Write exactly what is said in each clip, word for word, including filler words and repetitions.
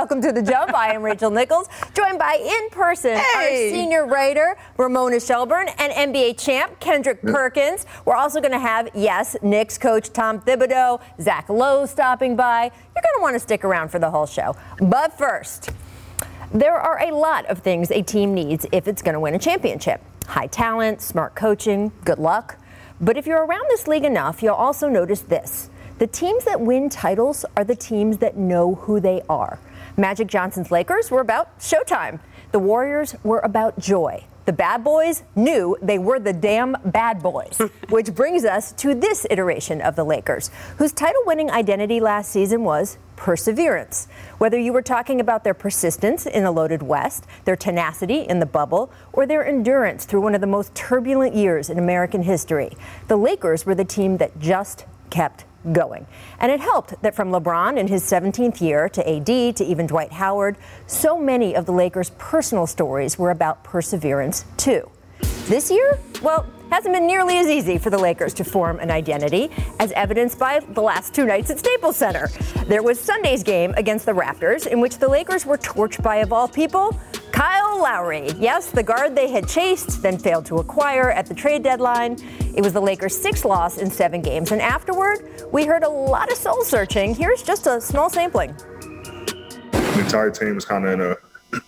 Welcome to The Jump. I am Rachel Nichols, joined by, in person, hey. our senior writer, Ramona Shelburne, and N B A champ, Kendrick yeah. Perkins. We're also going to have, yes, Knicks coach Tom Thibodeau, Zach Lowe stopping by. You're going to want to stick around for the whole show. But first, there are a lot of things a team needs if it's going to win a championship. High talent, smart coaching, good luck. But if you're around this league enough, you'll also notice this. The teams that win titles are the teams that know who they are. Magic Johnson's Lakers were about showtime. The Warriors were about joy. The bad boys knew they were the damn bad boys. Which brings us to this iteration of the Lakers, whose title-winning identity last season was perseverance. Whether you were talking about their persistence in a loaded West, their tenacity in the bubble, or their endurance through one of the most turbulent years in American history, the Lakers were the team that just kept going. And it helped that from LeBron in his seventeenth year to A D to even Dwight Howard, so many of the Lakers' personal stories were about perseverance too. This year, well, hasn't been nearly as easy for the Lakers to form an identity, as evidenced by the last two nights at Staples Center. There was Sunday's game against the Raptors, in which the Lakers were torched by, of all people, Kyle Lowry. Yes, the guard they had chased, then failed to acquire at the trade deadline. It was the Lakers' sixth loss in seven games, and afterward, we heard a lot of soul-searching. Here's just a small sampling. The entire team is kind of in a,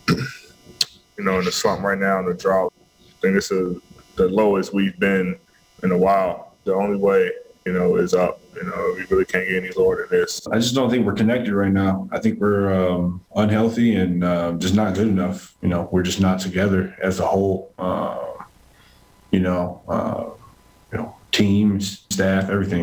you know, in a slump right now, in a drought. I think this is the lowest we've been in a while. The only way, you know, is up. You know, we really can't get any lower than this. I just don't think we're connected right now. I think we're um, unhealthy and uh, just not good enough. You know, we're just not together as a whole. Uh, you know, uh, you know, teams, staff, everything.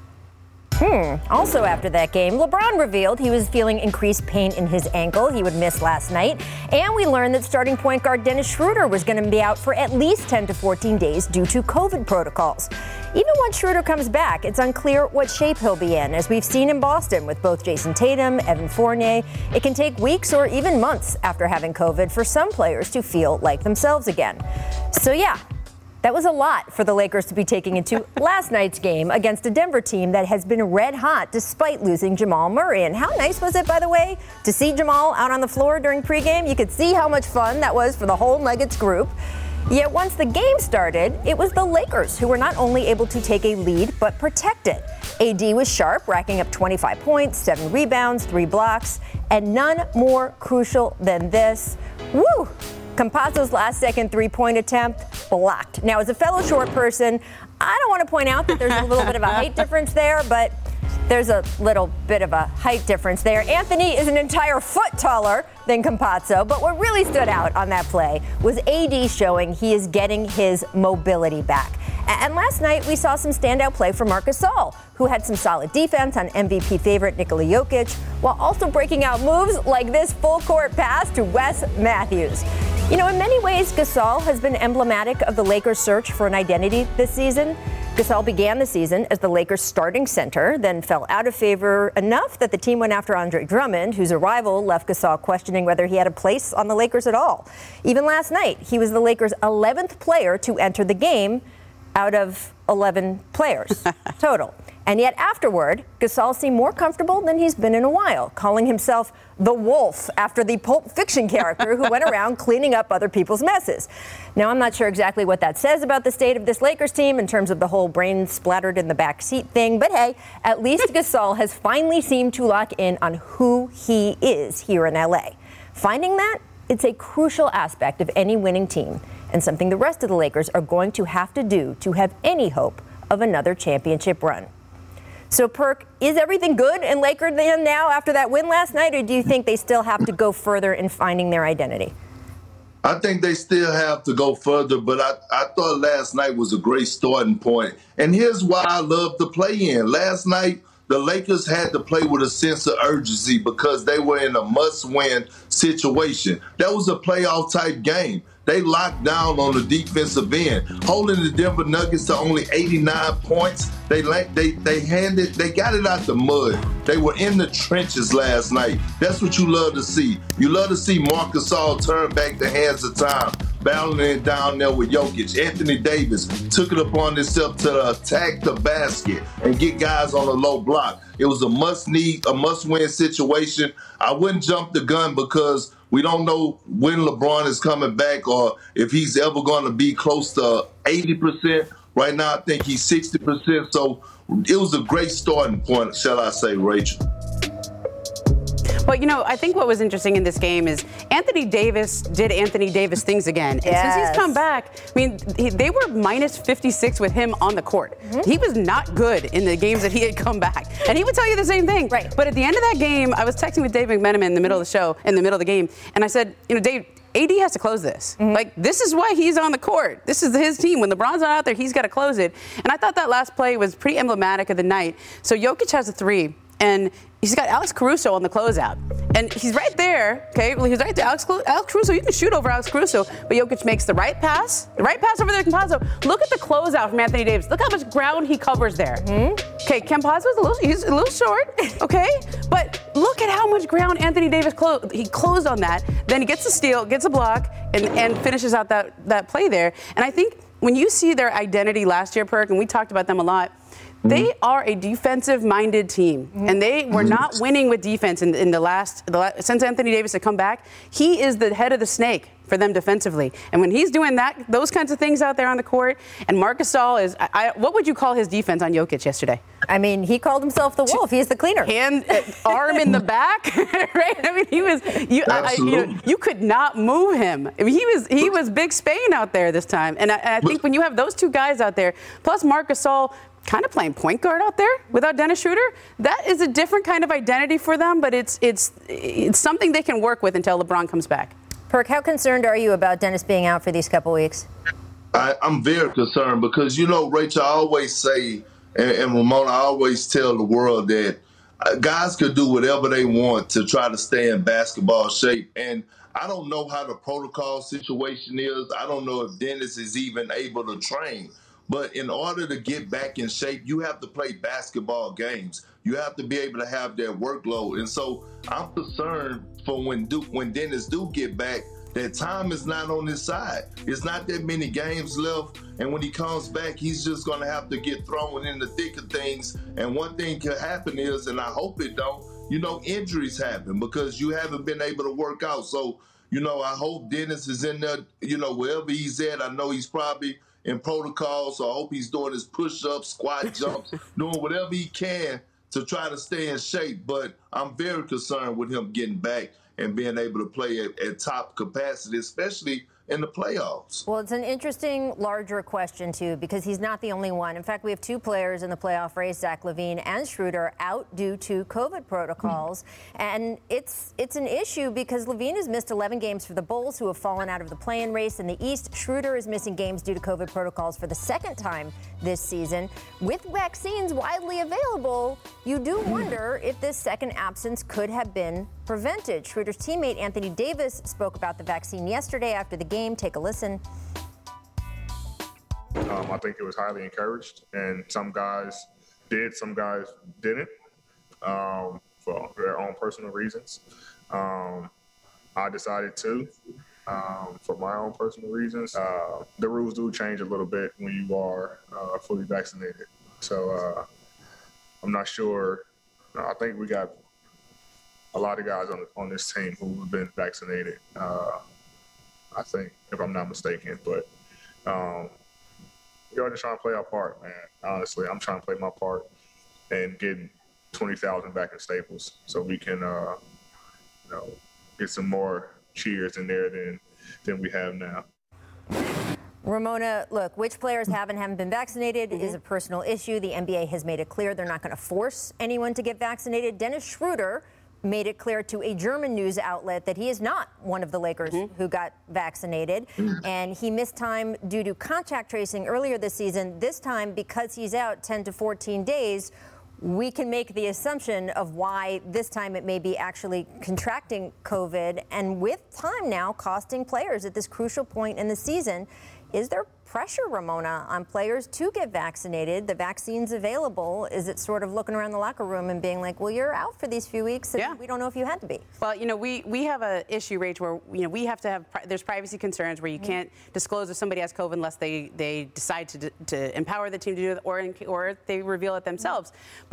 Hmm. Also after that game, LeBron revealed he was feeling increased pain in his ankle. He would miss last night. And we learned that starting point guard Dennis Schroeder was going to be out for at least ten to fourteen days due to COVID protocols. Even once Schroeder comes back, it's unclear what shape he'll be in. As we've seen in Boston with both Jason Tatum, Evan Fournier, it can take weeks or even months after having COVID for some players to feel like themselves again. So yeah, that was a lot for the Lakers to be taking into last night's game against a Denver team that has been red hot despite losing Jamal Murray. And how nice was it, by the way, to see Jamal out on the floor during pregame? You could see how much fun that was for the whole Nuggets group. Yet once the game started, it was the Lakers who were not only able to take a lead, but protect it. A D was sharp, racking up twenty-five points, seven rebounds, three blocks, and none more crucial than this. Woo! Campazzo's last-second three-point attempt blocked. Now, as a fellow short person, I don't want to point out that there's a little bit of a height difference there, but there's a little bit of a height difference there. Anthony is an entire foot taller than Campazzo, but what really stood out on that play was A D showing he is getting his mobility back. And last night, we saw some standout play from Marc Gasol, who had some solid defense on M V P favorite Nikola Jokic, while also breaking out moves like this full-court pass to Wes Matthews. You know, in many ways, Gasol has been emblematic of the Lakers' search for an identity this season. Gasol began the season as the Lakers' starting center, then fell out of favor enough that the team went after Andre Drummond, whose arrival left Gasol questioning whether he had a place on the Lakers at all. Even last night, he was the Lakers' eleventh player to enter the game out of eleven players total. And yet afterward, Gasol seemed more comfortable than he's been in a while, calling himself the Wolf after the Pulp Fiction character who went around cleaning up other people's messes. Now, I'm not sure exactly what that says about the state of this Lakers team in terms of the whole brain splattered in the back seat thing, but hey, at least Gasol has finally seemed to lock in on who he is here in L A. Finding that, it's a crucial aspect of any winning team and something the rest of the Lakers are going to have to do to have any hope of another championship run. So, Perk, is everything good in Lakerland now after that win last night, or do you think they still have to go further in finding their identity? I think they still have to go further, but I, I thought last night was a great starting point. And here's why I love the play-in. Last night, the Lakers had to play with a sense of urgency because they were in a must-win situation. That was a playoff-type game. They locked down on the defensive end, holding the Denver Nuggets to only eighty-nine points. They they they handed, they got it out the mud. They were in the trenches last night. That's what you love to see. You love to see Marc Gasol turn back the hands of time, battling it down there with Jokic. Anthony Davis took it upon himself to attack the basket and get guys on a low block. It was a must-need, a must-win situation. I wouldn't jump the gun because we don't know when LeBron is coming back or if he's ever going to be close to eighty percent. Right now, I think he's sixty percent. So it was a great starting point, shall I say, Rachel. Well, you know, I think what was interesting in this game is Anthony Davis did Anthony Davis things again. And yes. since he's come back, I mean, he, they were minus fifty-six with him on the court. Mm-hmm. He was not good in the games that he had come back. And he would tell you the same thing. Right. But at the end of that game, I was texting with Dave McMenamin in the middle of the show, in the middle of the game, and I said, you know, Dave, A D has to close this. Mm-hmm. Like, this is why he's on the court. This is his team. When LeBron's not out there, he's got to close it. And I thought that last play was pretty emblematic of the night. So Jokic has a three, and he's got Alex Caruso on the closeout. And he's right there, okay? Well, he's right there. Alex, Alex Caruso, you can shoot over Alex Caruso, but Jokic makes the right pass, the right pass over there to Campazzo. Look at the closeout from Anthony Davis. Look how much ground he covers there. Mm-hmm. Okay, Campazzo's a little, he's a little short, okay? But look at how much ground Anthony Davis closed. He closed on that. Then he gets a steal, gets a block, and, and finishes out that, that play there. And I think when you see their identity last year, Perk, and we talked about them a lot, they are a defensive-minded team, and they were not winning with defense in, in the, last, the last since Anthony Davis had come back. He is the head of the snake for them defensively, and when he's doing that, those kinds of things out there on the court, and Marc Gasol is, I, I, what would you call his defense on Jokic yesterday? I mean, he called himself the wolf. He's the cleaner. Hand, uh, arm in the back, right? I mean, he was. You, I, you, know, you could not move him. I mean, he was. He was Big Spain out there this time, and I, and I think when you have those two guys out there, plus Marc Gasol kind of playing point guard out there without Dennis Schroeder, that is a different kind of identity for them, but it's it's it's something they can work with until LeBron comes back. Perk, how concerned are you about Dennis being out for these couple weeks? I, I'm very concerned because, you know, Rachel, I always say, and, and Ramona, I always tell the world that uh, guys could do whatever they want to try to stay in basketball shape. And I don't know how the protocol situation is. I don't know if Dennis is even able to train. But in order to get back in shape, you have to play basketball games. You have to be able to have that workload. And so I'm concerned for when Duke, when Dennis do get back, that time is not on his side. It's not that many games left. And when he comes back, he's just going to have to get thrown in the thick of things. And one thing could happen is, and I hope it don't, you know, injuries happen because you haven't been able to work out. So, you know, I hope Dennis is in there, you know, wherever he's at. I know he's probably in protocol, so I hope he's doing his push-ups, squat jumps, doing whatever he can to try to stay in shape. But I'm very concerned with him getting back and being able to play at, at top capacity, especially in the playoffs. Well, it's an interesting, larger question, too, because he's not the only one. In fact, we have two players in the playoff race, Zach LaVine and Schroeder, out due to COVID protocols. Mm. And it's it's an issue because LaVine has missed eleven games for the Bulls, who have fallen out of the play-in race in the East. Schroeder is missing games due to COVID protocols for the second time this season. With vaccines widely available, you do wonder if this second absence could have been prevented. Schroeder's teammate Anthony Davis spoke about the vaccine yesterday after the game. Take a listen. Um, I think it was highly encouraged, and some guys did, some guys didn't, um, for their own personal reasons. Um, I decided to, um, for my own personal reasons. Uh, the rules do change a little bit when you are uh, fully vaccinated. So uh, I'm not sure. I think we got a lot of guys on on this team who have been vaccinated. Uh, I think, if I'm not mistaken, but um, we're just trying to play our part, man. Honestly, I'm trying to play my part and getting twenty thousand back in Staples so we can, uh, you know, get some more cheers in there than than we have now. Ramona, look, which players have and haven't been vaccinated mm-hmm. is a personal issue. The N B A has made it clear they're not going to force anyone to get vaccinated. Dennis Schroeder made it clear to a German news outlet that he is not one of the Lakers mm-hmm. who got vaccinated. Mm-hmm. And he missed time due to contact tracing earlier this season. This time, because he's out ten to fourteen days, we can make the assumption of why this time it may be actually contracting COVID. And with time now costing players at this crucial point in the season, is there pressure, Ramona, on players to get vaccinated? The vaccine's available. Is it sort of looking around the locker room and being like, well, you're out for these few weeks, and yeah. we don't know if you had to be? Well, you know, we, we have an issue, Rach, where, you know, we have to have, there's privacy concerns where you mm-hmm. can't disclose if somebody has COVID unless they, they decide to, to empower the team to do it or, or they reveal it themselves. Mm-hmm. But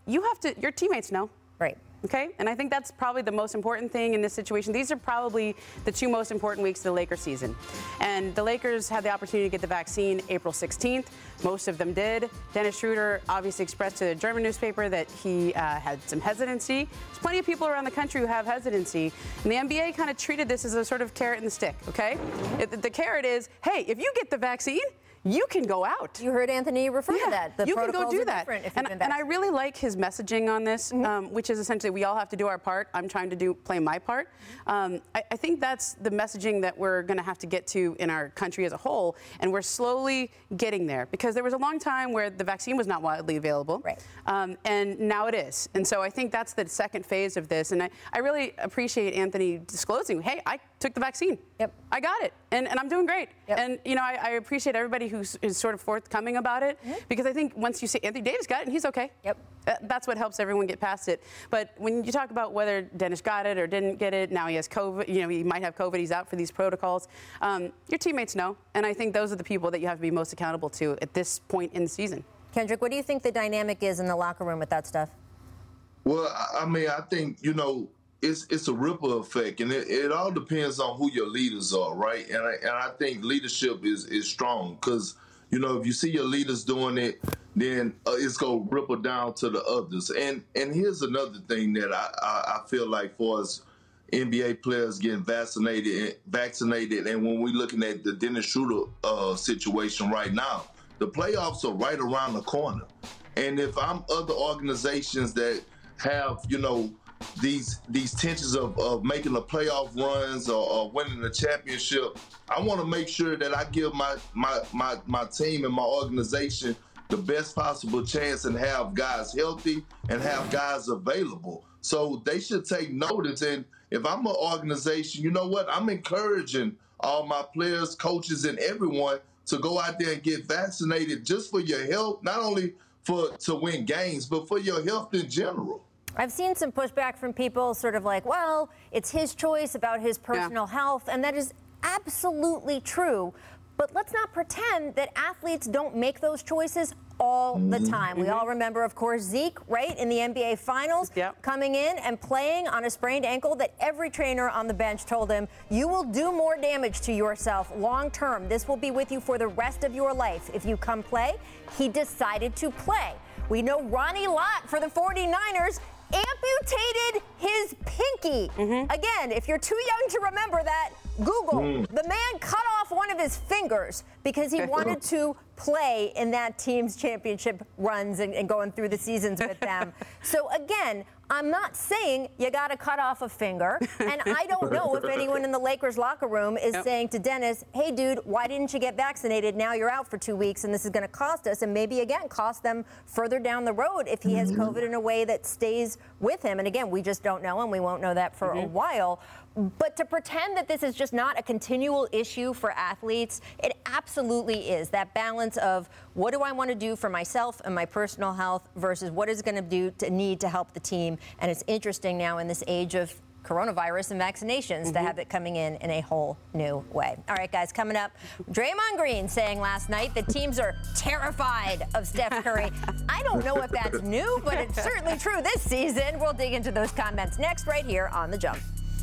you have to, your teammates know. Right. Okay, and I think that's probably the most important thing in this situation. These are probably the two most important weeks of the Lakers season. And the Lakers had the opportunity to get the vaccine April sixteenth. Most of them did. Dennis Schroeder obviously expressed to the German newspaper that he uh, had some hesitancy. There's plenty of people around the country who have hesitancy. And the N B A kind of treated this as a sort of carrot and the stick, okay? It, the carrot is, hey, if you get the vaccine, you can go out. You heard Anthony refer yeah, to that. The you can go do that. If and, and I really like his messaging on this, mm-hmm. um, which is essentially we all have to do our part. I'm trying to do play my part. Um, I, I think that's the messaging that we're going to have to get to in our country as a whole, and we're slowly getting there because there was a long time where the vaccine was not widely available, right. um, and now it is. And so I think that's the second phase of this, and I, I really appreciate Anthony disclosing, hey, I took the vaccine. Yep. I got it, and, and I'm doing great. Yep. And, you know, I, I appreciate everybody who is sort of forthcoming about it mm-hmm. because I think once you say Anthony Davis got it and he's okay. Yep. Uh, that's what helps everyone get past it. But when you talk about whether Dennis got it or didn't get it, now he has COVID, you know, he might have COVID, he's out for these protocols. Um, your teammates know, and I think those are the people that you have to be most accountable to at this point in the season. Kendrick, what do you think the dynamic is in the locker room with that stuff? Well, I mean, I think, you know, It's it's a ripple effect, and it, it all depends on who your leaders are, right? And I, and I think leadership is, is strong because, you know, if you see your leaders doing it, then uh, it's going to ripple down to the others. And and here's another thing that I, I, I feel like for us N B A players getting vaccinated, vaccinated, and when we're looking at the Dennis Schroeder uh, situation right now, the playoffs are right around the corner. And if I'm other organizations that have, you know, these these tensions of, of making the playoff runs or, or winning the championship, I want to make sure that I give my, my my my team and my organization the best possible chance and have guys healthy and have guys available. So they should take notice. And if I'm an organization, you know what? I'm encouraging all my players, coaches, and everyone to go out there and get vaccinated just for your health, not only for to win games, but for your health in general. I've seen some pushback from people sort of like, well, it's his choice about his personal yeah. health, and that is absolutely true. But let's not pretend that athletes don't make those choices all mm-hmm. the time. Mm-hmm. We all remember, of course, Zeke, right, in the N B A Finals, yep. coming in and playing on a sprained ankle that every trainer on the bench told him, you will do more damage to yourself long term. This will be with you for the rest of your life. If you come play, he decided to play. We know Ronnie Lott for the forty-niners amputated his pinky. Mm-hmm. Again, if you're too young to remember that, Google. Mm. The man cut off one of his fingers because he wanted to play in that team's championship runs and, and going through the seasons with them. So again, I'm not saying you got to cut off a finger, and I don't know if anyone in the Lakers locker room is yep. saying to Dennis, hey, dude, why didn't you get vaccinated? Now you're out for two weeks, and this is going to cost us, and maybe, again, cost them further down the road if he has COVID in a way that stays with him. And again, we just don't know, and we won't know that for mm-hmm. a while. But to pretend that this is just not a continual issue for athletes, it absolutely is. That balance of what do I want to do for myself and my personal health versus what is going to do to need to help the team. And it's interesting now in this age of coronavirus and vaccinations mm-hmm. to have it coming in in a whole new way. All right, guys, coming up, Draymond Green saying last night that teams are terrified of Steph Curry. I don't know if that's new, but it's certainly true this season. We'll dig into those comments next right here on The Jump.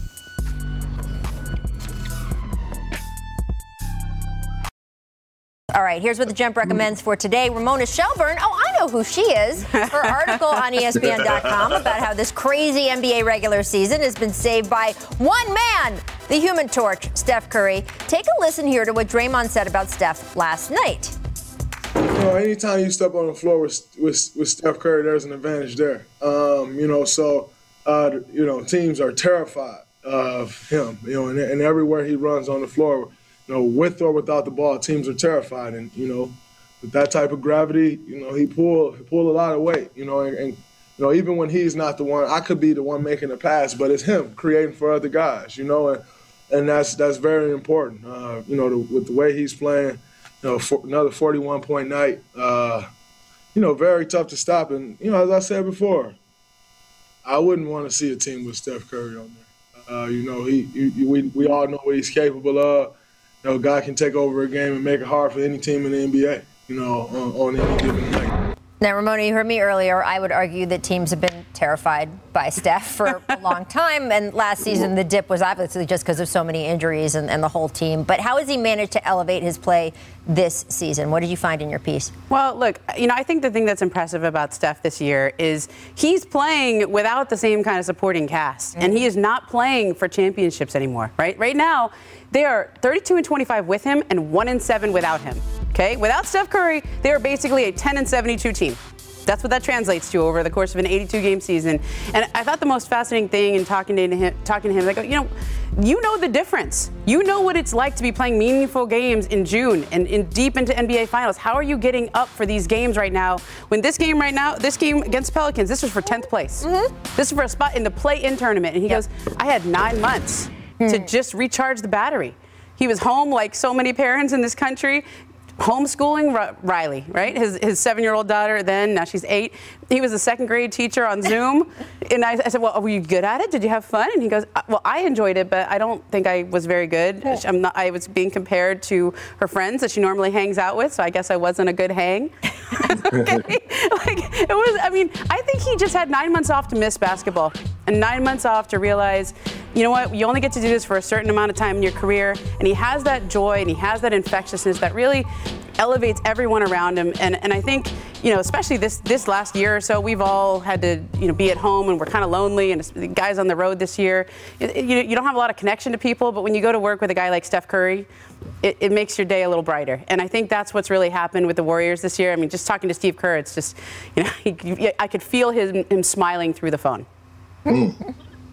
All right, here's what The Jump recommends for today. Ramona Shelburne, oh, I know who she is. Her article on E S P N dot com about how this crazy N B A regular season has been saved by one man, the Human Torch, Steph Curry. Take a listen here to what Draymond said about Steph last night. You know, anytime you step on the floor with with, with Steph Curry, there's an advantage there. Um, you know, so, uh, you know, teams are terrified of him, you know, and, and everywhere he runs on the floor, you know, with or without the ball, teams are terrified. And, you know, with that type of gravity, you know, he pull he pull a lot of weight, you know, and, and, you know, even when he's not the one, I could be the one making the pass, but it's him creating for other guys, you know, and, and that's that's very important. Uh, you know, the, with the way he's playing, you know, for another forty-one point night, uh, you know, very tough to stop. And, you know, as I said before, I wouldn't want to see a team with Steph Curry on there. Uh, you know, he, he we, we all know what he's capable of. You know, a guy can take over a game and make it hard for any team in the N B A, you know, on, on any given night. Now, Ramona, you heard me earlier. I would argue that teams have been terrified by Steph for a long time. And last season, the dip was obviously just because of so many injuries and, and the whole team. But how has he managed to elevate his play this season? What did you find in your piece? Well, look, you know, I think the thing that's impressive about Steph this year is he's playing without the same kind of supporting cast. Mm-hmm. And he is not playing for championships anymore, right? Right now, they are thirty-two and twenty-five with him and one and seven without him. Okay, without Steph Curry, they are basically a ten and seventy-two team. That's what that translates to over the course of an eighty-two game season. And I thought the most fascinating thing in talking to him, talking to him, like, you know, you know the difference. You know what it's like to be playing meaningful games in June and in deep into N B A Finals. How are you getting up for these games right now? When this game right now, this game against the Pelicans, this was for tenth place. Mm-hmm. This is for a spot in the play-in tournament. And he yep. goes, I had nine months mm. to just recharge the battery. He was home like so many parents in this country, homeschooling R- Riley, right? His his seven-year-old daughter then, now she's eight. He was a second grade teacher on Zoom. And I, I said, well, were you good at it? Did you have fun? And he goes, well, I enjoyed it, but I don't think I was very good. I'm not, I was being compared to her friends that she normally hangs out with, so I guess I wasn't a good hang. Okay? Like, it was, I mean, I think he just had nine months off to miss basketball and nine months off to realize, you know what, you only get to do this for a certain amount of time in your career. And he has that joy and he has that infectiousness that really elevates everyone around him. And and I think, you know, especially this this last year or so, we've all had to, you know, be at home and we're kind of lonely. And the guys on the road this year, it, it, you, you don't have a lot of connection to people. But when you go to work with a guy like Steph Curry, it, it makes your day a little brighter. And I think that's what's really happened with the Warriors this year. I mean, just talking to Steve Kerr, it's just, you know, he, I could feel him, him smiling through the phone. Mm.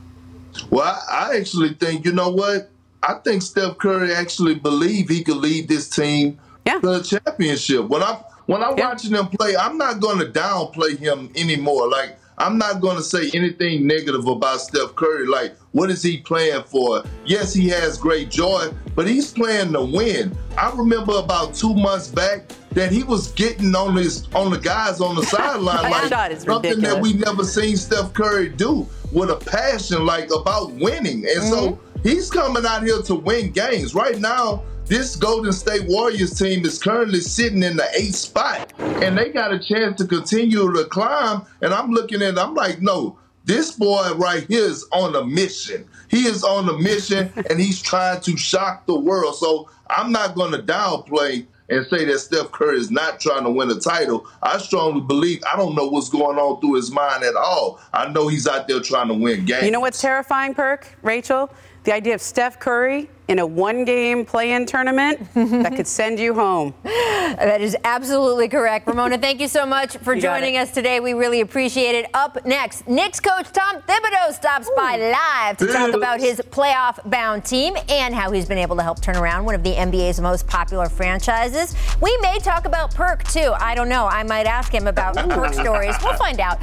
Well, I, I actually think, you know what? I think Steph Curry actually believed he could lead this team yeah. to the championship. When I'm when I'm yeah. watching him play, I'm not going to downplay him anymore. Like, I'm not going to say anything negative about Steph Curry. Like, what is he playing for? Yes, he has great joy, but he's playing to win. I remember about two months back that he was getting on his on the guys on the sideline like something ridiculous. That we never seen Steph Curry do, with a passion like about winning. And mm-hmm. so he's coming out here to win games. Right now, this Golden State Warriors team is currently sitting in the eighth spot, and they got a chance to continue to climb. And I'm looking at it, I'm like, no, this boy right here is on a mission. He is on a mission, and he's trying to shock the world. So I'm not going to downplay and say that Steph Curry is not trying to win a title. I strongly believe, I don't know what's going on through his mind at all. I know he's out there trying to win games. You know what's terrifying, Perk, Rachel? The idea of Steph Curry in a one-game play-in tournament that could send you home. That is absolutely correct. Ramona, thank you so much for you joining us today. We really appreciate it. Up next, Knicks coach Tom Thibodeau stops Ooh. by live to talk about his playoff-bound team and how he's been able to help turn around one of the N B A's most popular franchises. We may talk about Perk, too. I don't know. I might ask him about Perk stories. We'll find out.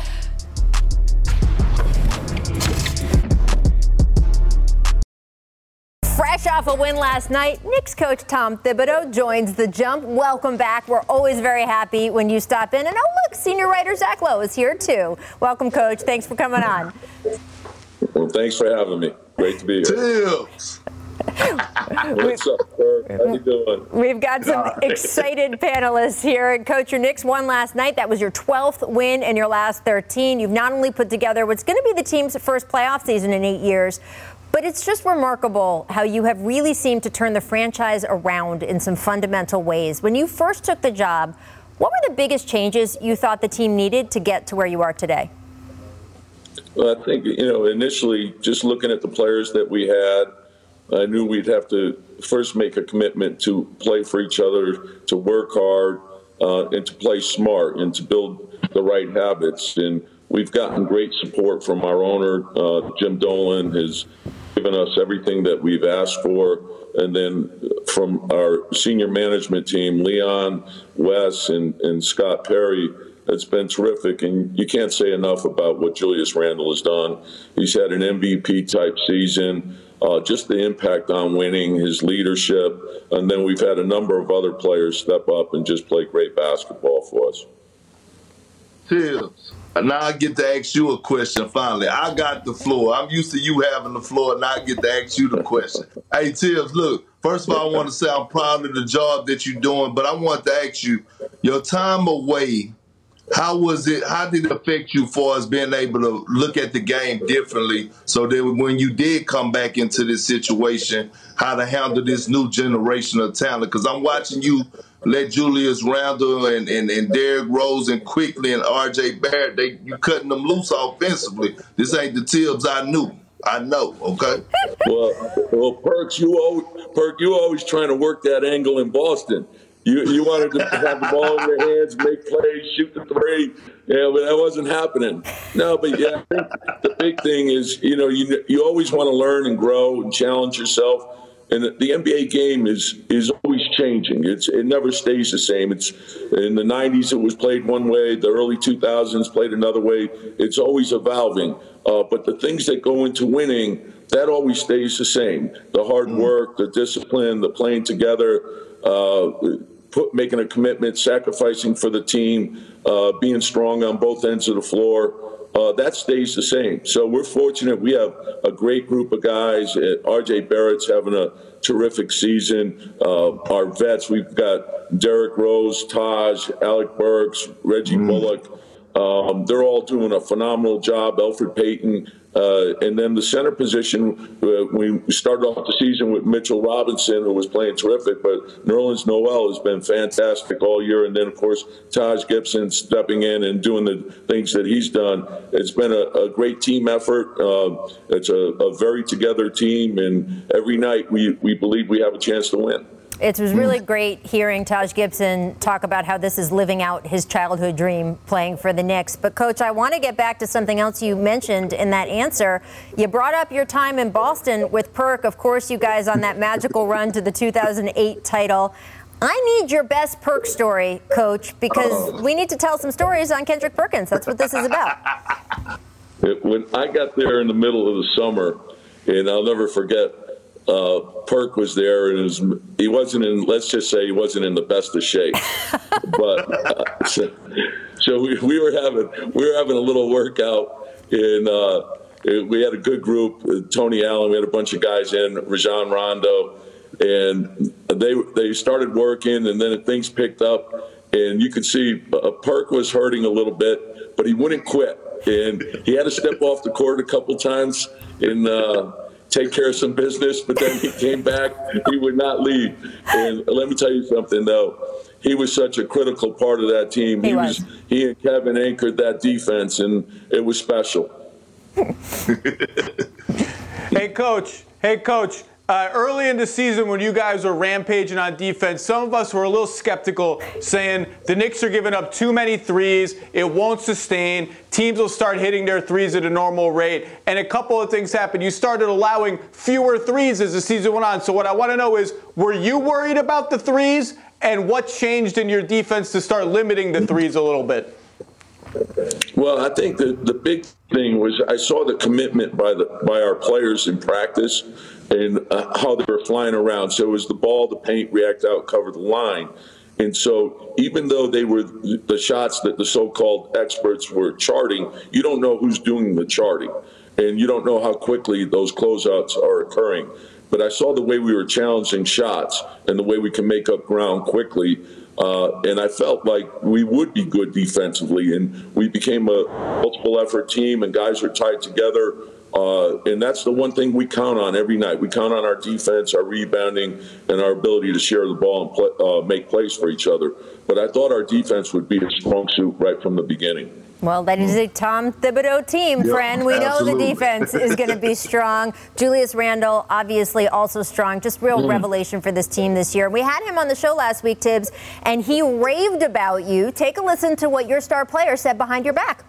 Fresh off a win last night, Knicks coach Tom Thibodeau joins The Jump. Welcome back. We're always very happy when you stop in. And oh, look, senior writer Zach Lowe is here, too. Welcome, Coach. Thanks for coming on. Well, thanks for having me. Great to be here. Tips. What's up, sir? How you doing? We've got some right. excited panelists here. And Coach, your Knicks won last night. That was your twelfth win in your last thirteen. You've not only put together what's going to be the team's first playoff season in eight years, but it's just remarkable how you have really seemed to turn the franchise around in some fundamental ways. When you first took the job, what were the biggest changes you thought the team needed to get to where you are today? Well, I think, you know, initially just looking at the players that we had, I knew we'd have to first make a commitment to play for each other, to work hard, uh, and to play smart and to build the right habits. And we've gotten great support from our owner, uh, Jim Dolan, has given us everything that we've asked for. And then from our senior management team, Leon, Wes, and, and Scott Perry, it's been terrific. And you can't say enough about what Julius Randle has done. He's had an M V P type season, uh, just the impact on winning, his leadership. And then we've had a number of other players step up and just play great basketball for us. Tibbs. Now I get to ask you a question finally. I got the floor. I'm used to you having the floor. Now I get to ask you the question. Hey, Tibbs, look, first of all, I want to say I'm proud of the job that you're doing, but I want to ask you, your time away how was it, how did it affect you for us being able to look at the game differently so that when you did come back into this situation, how to handle this new generation of talent? Because I'm watching you let Julius Randle and, and, and Derrick Rose and Quickly and R J Barrett, they you cutting them loose offensively. This ain't the Tibbs I knew. I know, okay? Well, well, Perks, you always, Perk, you always trying to work that angle in Boston. You you wanted to have the ball in your hands, make plays, shoot the three. Yeah, but that wasn't happening. No, but yeah, I think the big thing is, you know, you you always want to learn and grow and challenge yourself. And the N B A game is is always changing. It's it never stays the same. It's in the nineties it was played one way. The early two thousands played another way. It's always evolving. Uh, but the things that go into winning, that always stays the same. The hard work, the discipline, the playing together, uh, put making a commitment, sacrificing for the team, uh, being strong on both ends of the floor. Uh, that stays the same. So we're fortunate. We have a great group of guys. R J Barrett's having a terrific season. Uh, our vets, we've got Derrick Rose, Taj, Alec Burks, Reggie mm. Bullock. Um, they're all doing a phenomenal job. Elfrid Payton. Uh, and then the center position, uh, we started off the season with Mitchell Robinson, who was playing terrific, but Nerlens Noel has been fantastic all year. And then, of course, Taj Gibson stepping in and doing the things that he's done. It's been a, a great team effort. Uh, it's a, a very together team, and every night we, we believe we have a chance to win. It was really great hearing Taj Gibson talk about how this is living out his childhood dream playing for the Knicks. But, Coach, I want to get back to something else you mentioned in that answer. You brought up your time in Boston with Perk. Of course, you guys on that magical run to the two thousand eight title. I need your best Perk story, Coach, because we need to tell some stories on Kendrick Perkins. That's what this is about. When I got there in the middle of the summer, and I'll never forget, Uh, Perk was there, and it was, he wasn't in, let's just say he wasn't in the best of shape. But uh, so, so we, we were having we were having a little workout, and uh, it, we had a good group. Uh, Tony Allen, we had a bunch of guys in, Rajon Rondo, and they they started working, and then things picked up, and you could see uh, Perk was hurting a little bit, but he wouldn't quit, and he had to step off the court a couple times, and. Uh, take care of some business, but then he came back, he would not leave. And let me tell you something, though. He was such a critical part of that team. He, he was. was. He and Kevin anchored that defense, and it was special. Hey, Coach. Hey, Coach. Uh, early in the season when you guys were rampaging on defense, some of us were a little skeptical, saying the Knicks are giving up too many threes, it won't sustain, teams will start hitting their threes at a normal rate, and a couple of things happened. You started allowing fewer threes as the season went on. So what I want to know is, were you worried about the threes, and what changed in your defense to start limiting the threes a little bit? Well, I think the, the big thing was I saw the commitment by the by our players in practice, and uh, how they were flying around. So it was the ball, the paint, react out, cover the line. And so even though they were the shots that the so-called experts were charting, you don't know who's doing the charting. And you don't know how quickly those closeouts are occurring. But I saw the way we were challenging shots and the way we can make up ground quickly. Uh, and I felt like we would be good defensively. And we became a multiple effort team, and guys are tied together. Uh, and that's the one thing we count on every night. We count on our defense, our rebounding, and our ability to share the ball and play, uh, make plays for each other. But I thought our defense would be a strong suit right from the beginning. Well, that is a Tom Thibodeau team, yep, friend. We absolutely. know the defense is going to be strong. Julius Randle, obviously, also strong. Just real mm. revelation for this team this year. We had him on the show last week, Tibbs, and he raved about you. Take a listen to what your star player said behind your back.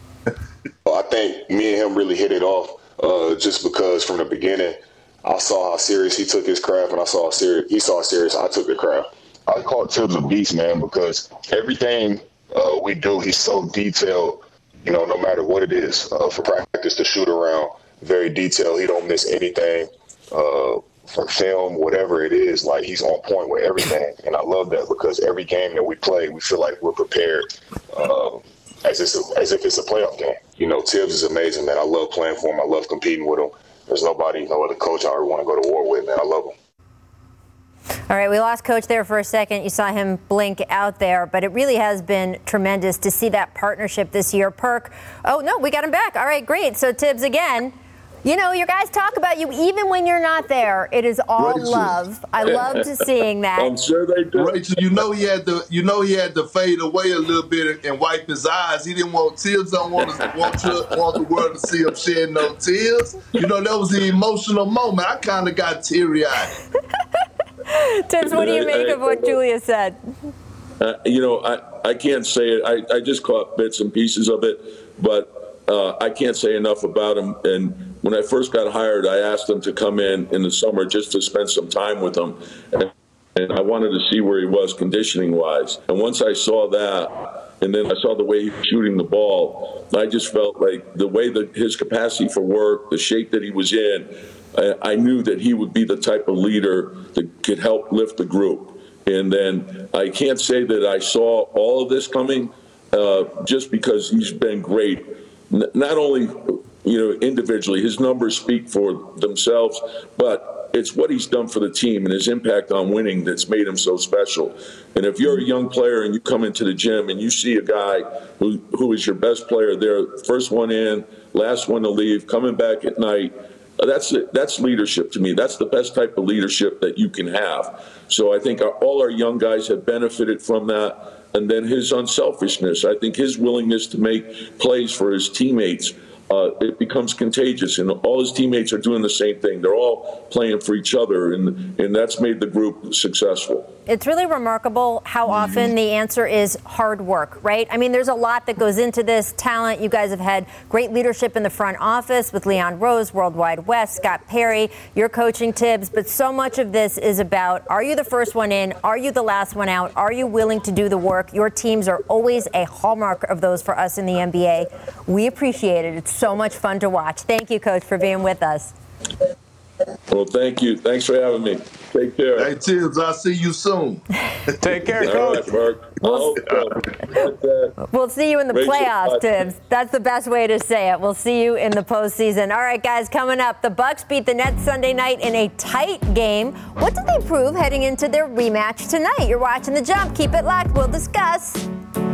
I think me and him really hit it off uh, just because from the beginning I saw how serious he took his craft, and I saw how serious he saw how serious I took the craft. I call Tibbs a beast, man, because everything uh, we do, he's so detailed, you know, no matter what it is, uh, from practice to shoot around, very detailed. He don't miss anything uh, from film, whatever it is. Like, he's on point with everything, and I love that because every game that we play, we feel like we're prepared. Uh, As, it's a, as if it's a playoff game. You know, Tibbs is amazing, man. I love playing for him. I love competing with him. There's nobody, no other coach I ever want to go to war with, man. I love him. All right, we lost Coach there for a second. You saw him blink out there, but it really has been tremendous to see that partnership this year. Perk, oh, no, we got him back. All right, great. So, Tibbs, again, you know, your guys talk about you even when you're not there. It is all Rachel. love. I loved seeing that. I'm sure they do. Rachel, you know he had to, you know he had to fade away a little bit and wipe his eyes. He didn't want Tibbs. Don't want to, want, to, want the world to see him shed no tears. You know that was the emotional moment. I kind of got teary eyed. Tibbs, what do you make of what Julia said? Uh, you know, I, I can't say it. I, I just caught bits and pieces of it, but uh, I can't say enough about him. And when I first got hired, I asked him to come in in the summer just to spend some time with him. And, and I wanted to see where he was conditioning-wise. And once I saw that, and then I saw the way he was shooting the ball, I just felt like the way that his capacity for work, the shape that he was in, I, I knew that he would be the type of leader that could help lift the group. And then I can't say that I saw all of this coming uh, just because he's been great. N- not only, you know, individually, his numbers speak for themselves, but it's what he's done for the team and his impact on winning that's made him so special. And if you're a young player and you come into the gym and you see a guy who, who is your best player there, first one in, last one to leave, coming back at night, That's it. That's leadership to me. That's the best type of leadership that you can have. So I think our, all our young guys have benefited from that. And then his unselfishness. I think his willingness to make plays for his teammates, uh, it becomes contagious. And all his teammates are doing the same thing. They're all playing for each other. And, and that's made the group successful. It's really remarkable how often the answer is hard work, right? I mean, there's a lot that goes into this. Talent. You guys have had great leadership in the front office with Leon Rose, Worldwide West, Scott Perry, your coaching Tibbs. But so much of this is about, are you the first one in? Are you the last one out? Are you willing to do the work? Your teams are always a hallmark of those for us in the N B A. We appreciate it. It's so much fun to watch. Thank you, Coach, for being with us. Well, thank you. Thanks for having me. Take care. Hey, Tibbs, I'll see you soon. Take care, All Coach. right, Mark. We'll, we'll see you in the Rachel, playoffs, bye. Tibbs. That's the best way to say it. We'll see you in the postseason. All right, guys, coming up, the Bucks beat the Nets Sunday night in a tight game. What did they prove heading into their rematch tonight? You're watching The Jump. Keep it locked. We'll discuss.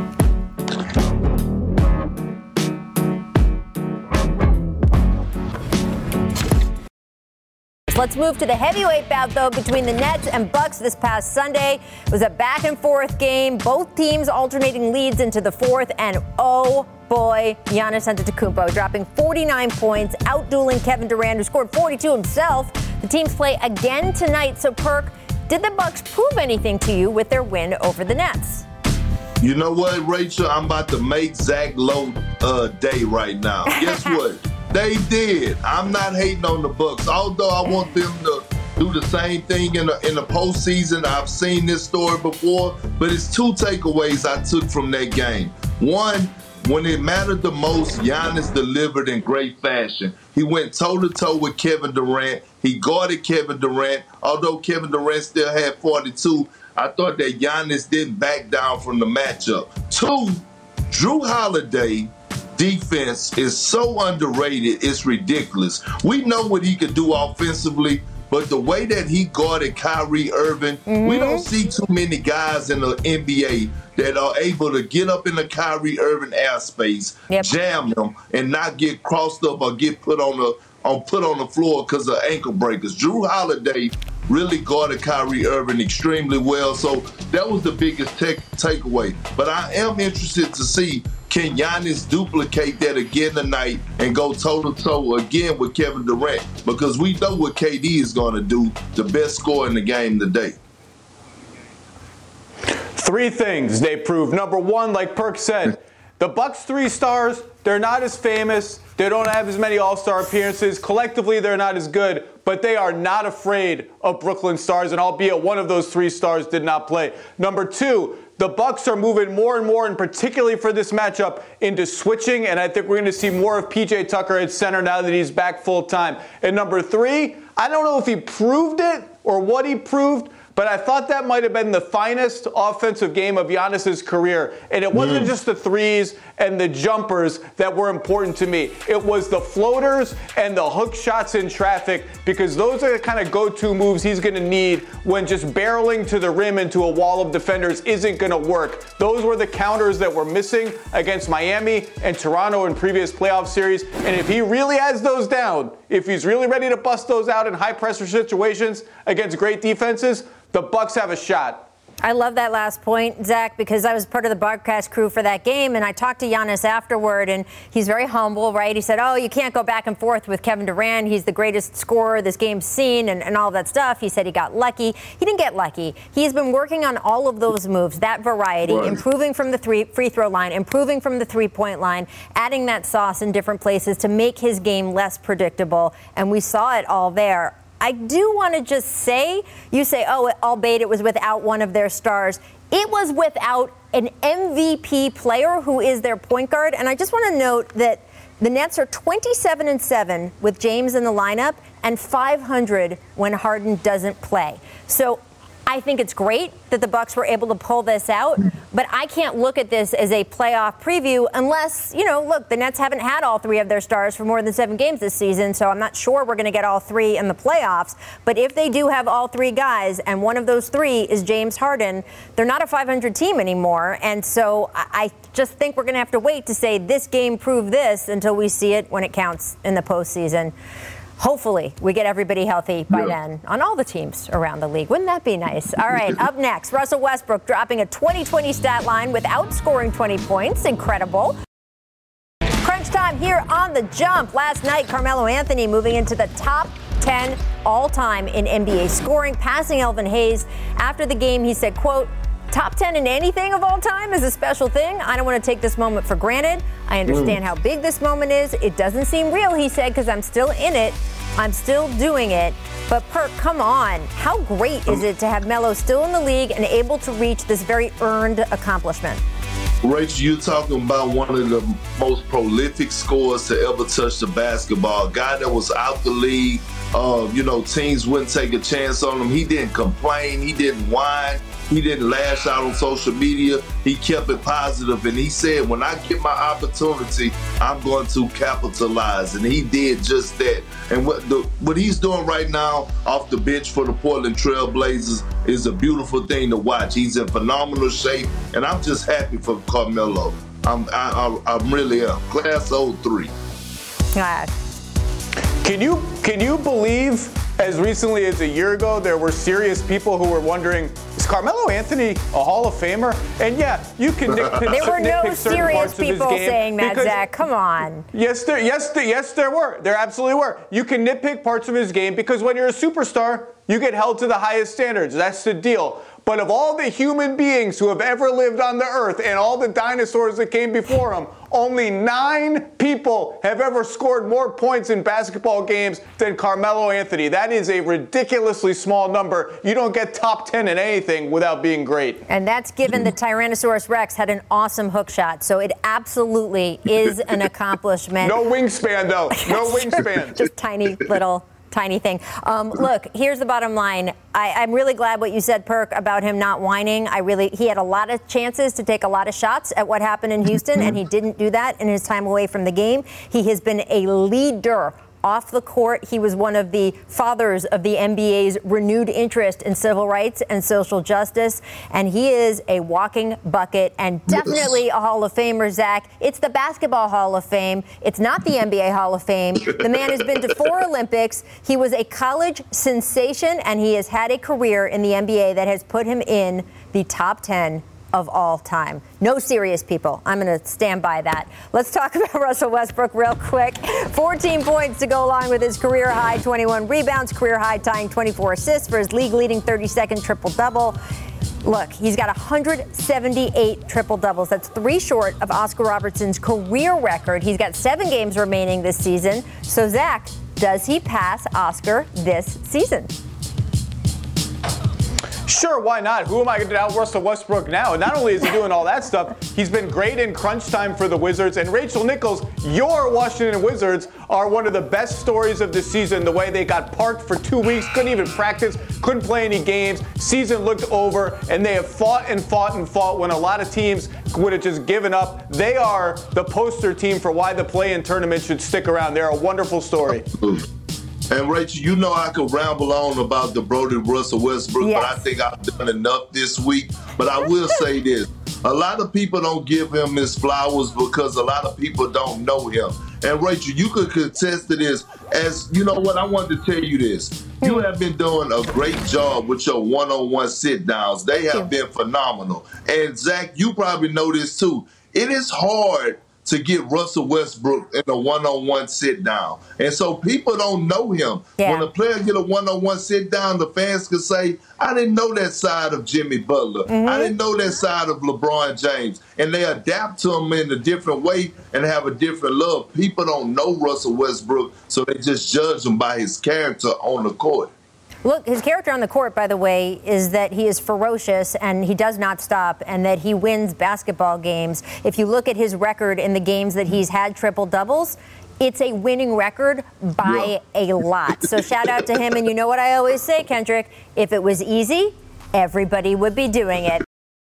Let's move to the heavyweight bout, though, between the Nets and Bucks this past Sunday. It was a back-and-forth game. Both teams alternating leads into the fourth, and oh, boy, Giannis Antetokounmpo dropping forty-nine points, outdueling Kevin Durant, who scored forty-two himself. The teams play again tonight. So, Perk, did the Bucks prove anything to you with their win over the Nets? You know what, Rachel? I'm about to make Zach Lowe uh, day right now. Guess what? They did. I'm not hating on the Bucks, although I want them to do the same thing in the in the postseason. I've seen this story before, but it's two takeaways I took from that game. One, when it mattered the most, Giannis delivered in great fashion. He went toe-to-toe with Kevin Durant. He guarded Kevin Durant. Although Kevin Durant still had forty-two, I thought that Giannis didn't back down from the matchup. Two, Jrue Holiday defense is so underrated, it's ridiculous. We know what he could do offensively, but the way that he guarded Kyrie Irving, mm-hmm. we don't see too many guys in the N B A that are able to get up in the Kyrie Irving airspace, yep. jam them, and not get crossed up or get put on the on put on the floor because of ankle breakers. Jrue Holiday really guarded Kyrie Irving extremely well, so that was the biggest take, takeaway. But I am interested to see, can Giannis duplicate that again tonight and go toe-to-toe again with Kevin Durant? Because we know what K D is going to do, the best scorer in the game today. Three things they proved. Number one, like Perk said, the Bucks' three stars, they're not as famous. They don't have as many all-star appearances. Collectively, they're not as good, but they are not afraid of Brooklyn stars, and albeit one of those three stars did not play. Number two, the Bucks are moving more and more, and particularly for this matchup, into switching, and I think we're going to see more of P J Tucker at center now that he's back full-time. And number three, I don't know if he proved it or what he proved, but I thought that might have been the finest offensive game of Giannis's career. And it wasn't mm. just the threes and the jumpers that were important to me. It was the floaters and the hook shots in traffic, because those are the kind of go-to moves he's going to need when just barreling to the rim into a wall of defenders isn't going to work. Those were the counters that were missing against Miami and Toronto in previous playoff series. And if he really has those down, if he's really ready to bust those out in high-pressure situations against great defenses, the Bucks have a shot. I love that last point, Zach, because I was part of the broadcast crew for that game, and I talked to Giannis afterward, and he's very humble, right? He said, oh, you can't go back and forth with Kevin Durant. He's the greatest scorer this game's seen, and, and all that stuff. He said he got lucky. He didn't get lucky. He's been working on all of those moves, that variety, right. improving from the three free throw line, improving from the three-point line, adding that sauce in different places to make his game less predictable, and we saw it all there. I do want to just say, you say, oh, albeit it was without one of their stars. It was without an M V P player who is their point guard. And I just want to note that the Nets are twenty-seven and seven with James in the lineup and five hundred when Harden doesn't play. So I think it's great that the Bucks were able to pull this out, but I can't look at this as a playoff preview unless, you know, look, the Nets haven't had all three of their stars for more than seven games this season, so I'm not sure we're going to get all three in the playoffs. But if they do have all three guys, and one of those three is James Harden, they're not a five hundred team anymore. And so I just think we're going to have to wait to say this game proved this until we see it when it counts in the postseason. Hopefully, we get everybody healthy by yeah. then on all the teams around the league. Wouldn't that be nice? All right, up next, Russell Westbrook dropping a twenty twenty stat line without scoring twenty points. Incredible. Crunch time here on The Jump. Last night, Carmelo Anthony moving into the top ten all-time in N B A scoring, passing Elvin Hayes. After the game, he said, quote, top ten in anything of all time is a special thing. I don't want to take this moment for granted. I understand mm. how big this moment is. It doesn't seem real, he said, because I'm still in it. I'm still doing it. But, Perk, come on. How great is it to have Melo still in the league and able to reach this very earned accomplishment? Rachel, you're talking about one of the most prolific scorers to ever touch the basketball. A guy that was out the league. Uh, you know, teams wouldn't take a chance on him. He didn't complain. He didn't whine. He didn't lash out on social media. He kept it positive, and he said, when I get my opportunity, I'm going to capitalize, and he did just that. And what the what he's doing right now off the bench for the Portland Trail Blazers is a beautiful thing to watch. He's in phenomenal shape, and I'm just happy for Carmelo. I'm I, I, I'm really am. Class oh three. God. Can you can you believe, as recently as a year ago, there were serious people who were wondering, is Carmelo Anthony a Hall of Famer? And yeah, you can nitpick, there were no nitpick certain serious parts people of his game saying that, because, Zach. Come on. Yes, there, yes, there, yes, there were. There absolutely were. You can nitpick parts of his game because when you're a superstar, you get held to the highest standards. That's the deal. But of all the human beings who have ever lived on the earth and all the dinosaurs that came before him, only nine people have ever scored more points in basketball games than Carmelo Anthony. That is a ridiculously small number. You don't get top ten in anything without being great. And that's given the Tyrannosaurus Rex had an awesome hook shot. So it absolutely is an accomplishment. No wingspan, though. No wingspan. Just tiny little... tiny thing. Um, look, here's the bottom line. I, I'm really glad what you said, Perk, about him not whining. I really, he had a lot of chances to take a lot of shots at what happened in Houston, and he didn't do that in his time away from the game. He has been a leader off the court. He was one of the fathers of the N B A's renewed interest in civil rights and social justice. And he is a walking bucket and definitely a Hall of Famer, Zach. It's the Basketball Hall of Fame. It's not the N B A Hall of Fame. The man has been to four Olympics. He was a college sensation, and he has had a career in the N B A that has put him in the top ten of all time. No serious people. I'm going to stand by that. Let's talk about Russell Westbrook real quick. fourteen points to go along with his career high, twenty-one rebounds, career high tying twenty-four assists for his league-leading thirty-second triple-double. Look, he's got one hundred seventy-eight triple-doubles. That's three short of Oscar Robertson's career record. He's got seven games remaining this season. So, Zach, does he pass Oscar this season? Sure, why not? Who am I going to out Russell Westbrook now? And not only is he doing all that stuff, he's been great in crunch time for the Wizards. And Rachel Nichols, your Washington Wizards are one of the best stories of the season. The way they got parked for two weeks, couldn't even practice, couldn't play any games. Season looked over, and they have fought and fought and fought when a lot of teams would have just given up. They are the poster team for why the play-in tournament should stick around. They're a wonderful story. And Rachel, you know I could ramble on about the Brody Russell Westbrook, Yes. but I think I've done enough this week. But I will say this. A lot of people don't give him his flowers because a lot of people don't know him. And Rachel, you could contest to this. As you know what, I wanted to tell you this. You have been doing a great job with your one-on-one sit-downs. They have been phenomenal. And Zach, you probably know this too. It is hard to get Russell Westbrook in a one-on-one sit-down. And so people don't know him. Yeah. When a player get a one-on-one sit-down, the fans can say, I didn't know that side of Jimmy Butler. Mm-hmm. I didn't know that side of LeBron James. And they adapt to him in a different way and have a different love. People don't know Russell Westbrook, so they just judge him by his character on the court. Look, his character on the court, by the way, is that he is ferocious and he does not stop and that he wins basketball games. If you look at his record in the games that he's had triple doubles, it's a winning record by a lot. So shout out to him. And you know what I always say, Kendrick? If it was easy, everybody would be doing it.